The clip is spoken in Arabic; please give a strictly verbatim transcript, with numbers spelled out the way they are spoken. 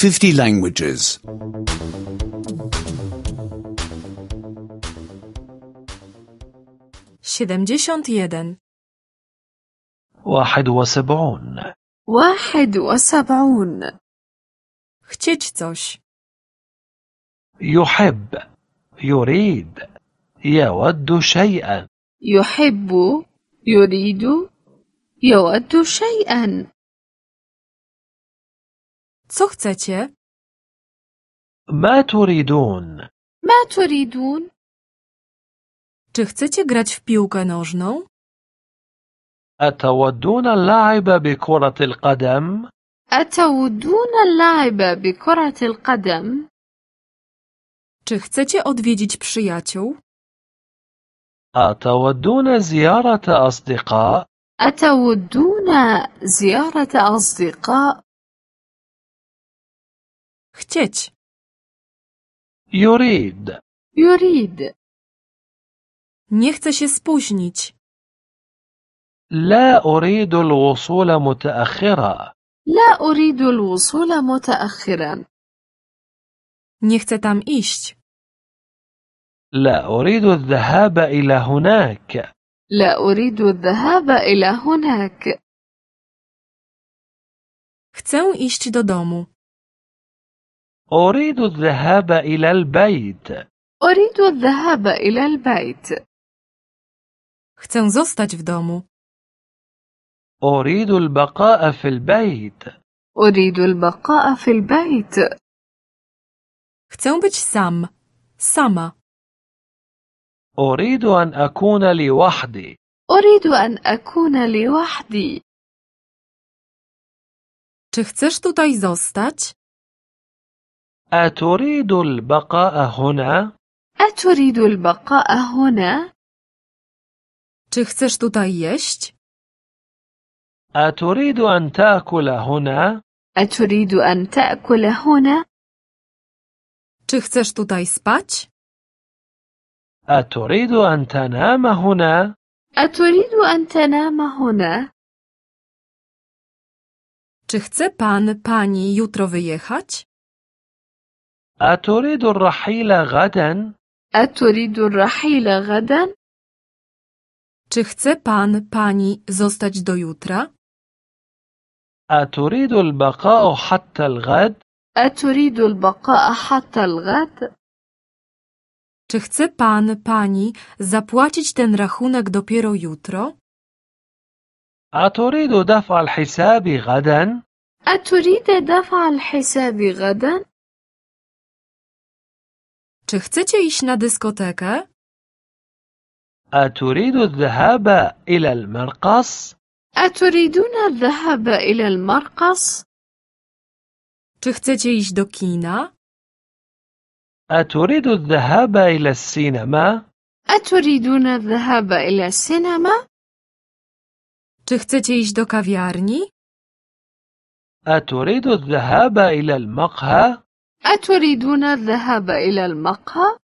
fifty languages. siedemdziesiąt jeden. واحد وسبعون. واحد وسبعون. Chcieć coś. يحب، يريد، يود شيئا. يحب، يريد، يود شيئا. Co chcecie? ما تريدون؟ ما تريدون؟ Czy chcecie grać w piłkę nożną? أتودون اللعب بكرة القدم؟ أتودون اللعب بكرة القدم؟ Czy chcecie odwiedzić przyjaciół? أتودون زيارة أصدقاء؟ أتودون زيارة أصدقاء؟ Chcieć. يريد. يريد. Nie chcę się spóźnić. لا أريد الوصول متأخرا. لا أريد الوصول متأخرا. Nie chcę tam iść. لا أريد الذهاب إلى هناك. لا أريد الذهاب إلى هناك. Chcę iść do domu. أريد الذهاب إلى البيت. أريد الذهاب إلى البيت. Chcę zostać w domu. أريد البقاء في البيت. أريد البقاء في البيت. Chcę być sam. Sama. أريد أن أكون لوحدي. أريد أن أكون لوحدي. Czy chcesz tutaj zostać? أتريد البقاء هنا؟ أتريد البقاء هنا؟ Czy chcesz tutaj jeść? أتريد أن تأكل هنا؟ أتريد أن تأكل هنا؟ Czy chcesz tutaj spać? أتريد أن تنام هنا؟ أتريد أن تنام هنا؟ Czy chce pan, pani jutro wyjechać? أتريد الرحيل غدا؟ أتريد الرحيل غدا؟ Czy chce pan, pani zostać do jutra? أتريد البقاء حتى الغد؟ أتريد البقاء حتى الغد؟ Czy chce pan, pani zapłacić ten rachunek dopiero jutro? أتريد دفع الحساب غدا؟ أتريد دفع الحساب غدا؟ Czy chcecie iść na dyskotekę? أتريد الذهاب إلى المرقص؟ أتريدون الذهاب إلى المرقص؟ Czy chcecie iść do kina? أتريد الذهاب إلى السينما؟ أتريدون الذهاب إلى السينما؟ Czy chcecie iść do kawiarni? أتريد الذهاب إلى المقهى؟ أتريدون الذهاب إلى المقهى؟